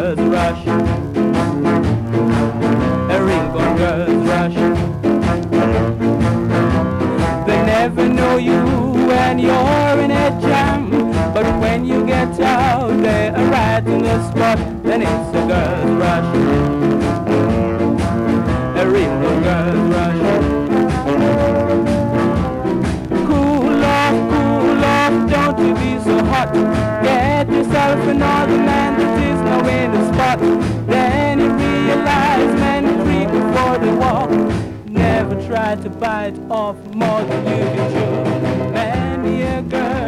girls rush. A real gone girls rush. They never know you when you're in a jam, but when you get out, they are right in the spot. Then it's a girls rush. A real gone girls rush. Cool off, don't you be so hot. Get yourself another man that is no in the spot. Then you realize men creep before they walk. Never try to bite off more than you can chew. Many a girl